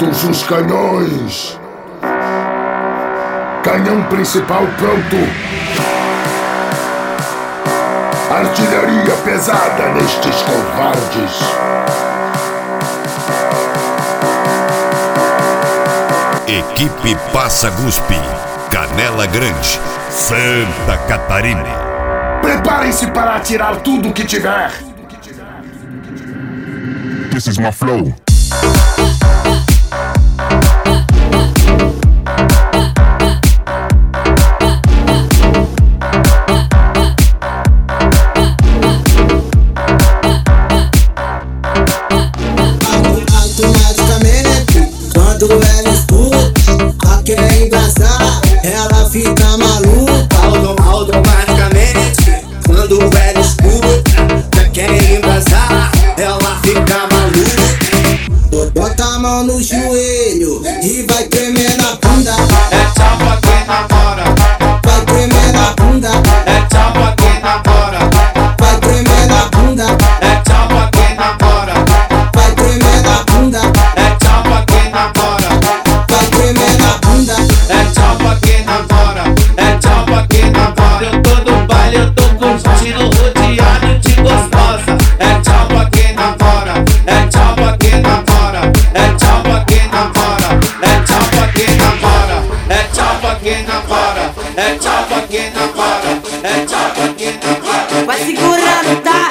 Afiados os canhões. Canhão principal pronto. Artilharia pesada nestes covardes. Equipe Passa Guspe, Canela Grande, Santa Catarina. Preparem-se para atirar tudo o que tiver. This is my flow. Automaticamente, quando ela escuta, a quer engraçar, ela fica maluca. Automaticamente, quando ela escuta, a quer embrasar, ela fica maluca. Bota a mão no joelho e vai tremer na bunda. É tchau pra quem namora. Vai tremer na bunda. É tchau pra quem namora. Vai tremer na bunda. É tchau pra quem namora. Vai tremer na bunda. É tchau pra quem namora. Vai tremer na bunda. É tchau pra quem namora. É tchau pra quem namora. Eu tô no baile, eu tô curtindo, rodeado de gostosa. É tchau pra quem namora. É tchau pra quem namora. É tchau pra quem namora. É tchau pra quem namora. É tchau pra quem namora. É tchau pra quem namora. É tchau pra quem namora. Vai segurando, tá?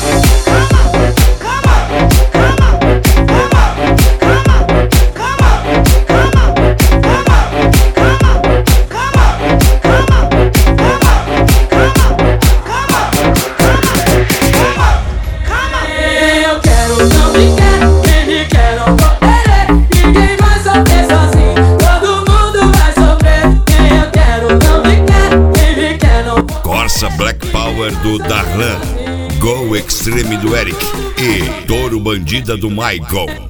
Eu quero, não me quero, quem me quer não vou querer. Ninguém vai sofrer sozinho, todo mundo vai sofrer. Quem eu quero, não me quero, quem me quer não vou querer. Corsa Black Power do Darlan, Go Extreme do Eric e Touro Bandida do Michael.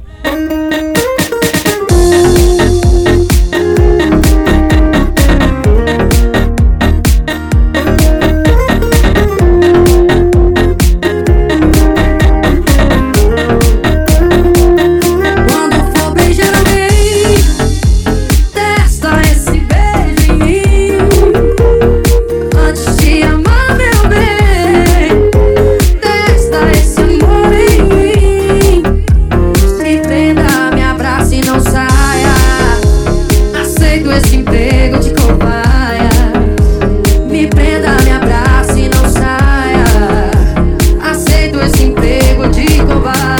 Quando for beijar alguém, testa esse beijo em mim. Antes de amar, meu bem, testa esse amor em mim. Me prenda, me abrace e não saia. Aceito esse emprego de cobaia. Me prenda, me abrace e não saia. Aceito esse emprego de cobaia.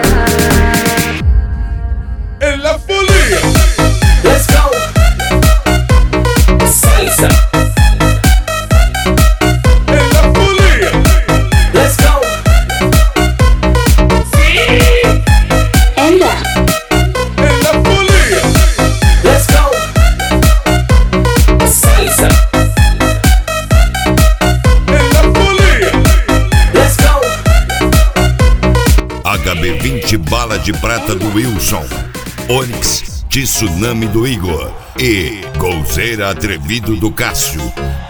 En la folia. Let's go. Salsa. En la folia. Let's go. En la folia. Let's go. Salsa. En la folia. Let's go. HB20 Bala de Prata do Wilson, Onix Tsunami do Igor e Golzeira Atrevido do Cássio.